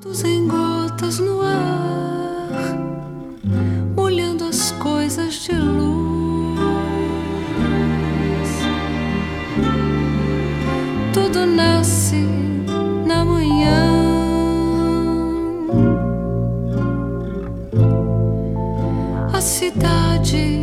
Em gotas no ar, molhando as coisas de luz. Tudo nasce na manhã. A cidade